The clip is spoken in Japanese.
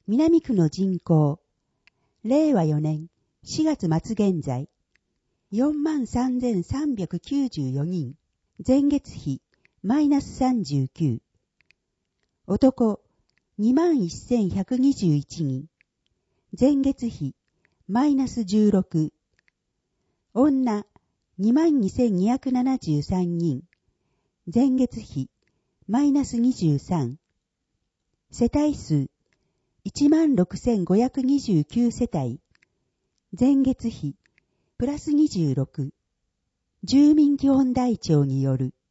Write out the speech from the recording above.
南区の人口、令和4年4月末現在、43,394人、前月比、マイナス39。男、21,121人、前月比、マイナス16。女、22,273人、前月比、マイナス23。世帯数、16,529世帯、前月比、プラス26。住民基本台帳による。